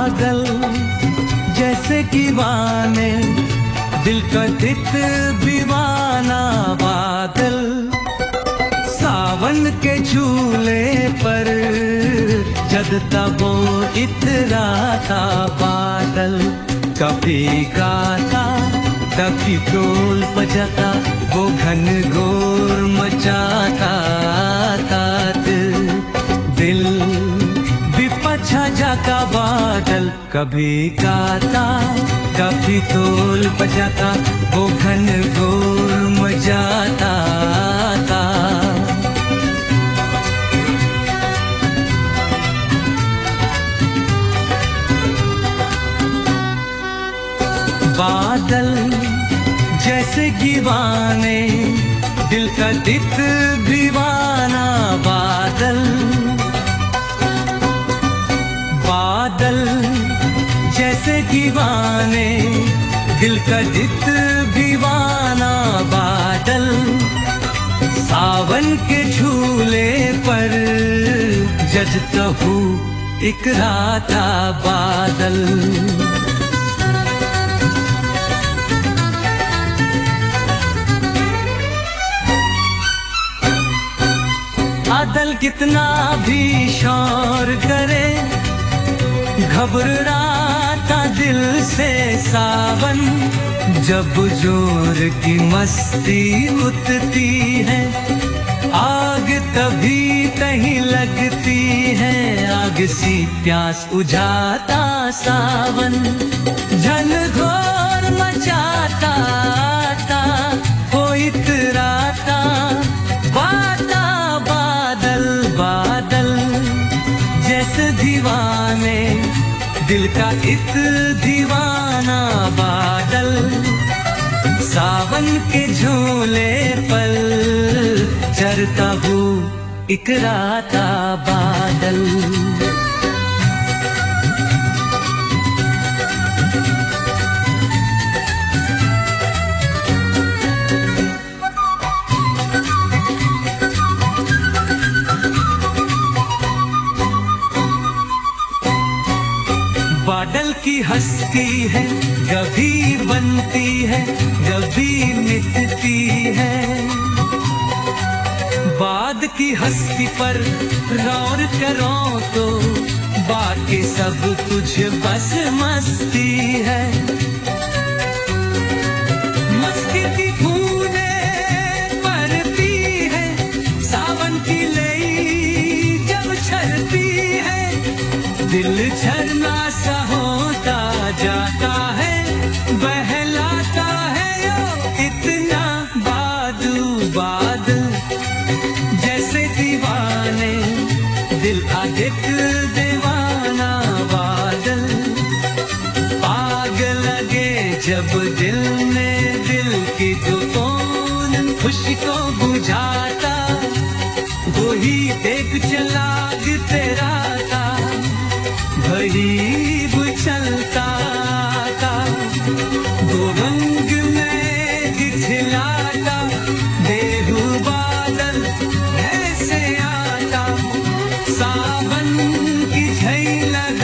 पागल जैसे दीवाने, दिल का दित दीवाना बादल। सावन के झूले पर जगता वो इतराता बादल। कभी गाता कभी ढोल बजाता, वो घन घोर मचाता दिल बिपछा जाता बादल। कभी गाता कभी ढोल बजाता, वो घन घोर मचाता बादल जैसे दीवाने, दिल का दित दीवाना बादल। बादल जैसे दीवाने, दिल का दित दीवाना बादल। सावन के झूले पर जजता हूँ इकराता बादल। बादल कितना भी शोर करे, घबराता दिल से सावन। जब जोर की मस्ती उठती है, आग तभी कहीं लगती है। आग सी प्यास बुझाता सावन, जन घोर मचाता वो इतराता बाता बादल। जैसे दीवाने, दिल का इत दीवाना बादल। सावन के झूले पर चरता हूँ इकराता बादल। बादल की हस्ती है, कभी बनती है कभी मिटती है। बाद की हस्ती पर गौर करो तो बाकी सब कुछ बस मस्ती है। मस्ती की बूंदें पड़ती है, सावन की लई जब छलती है। दिल झरना सा होता जाता है, बहलाता है यो इतना बादल। जैसे दीवाने, दिल आदित दीवाना बादल। आग लगे जब दिल में, दिल की दुकान खुशी को बुझाता, वही देख चला तेरा था भरी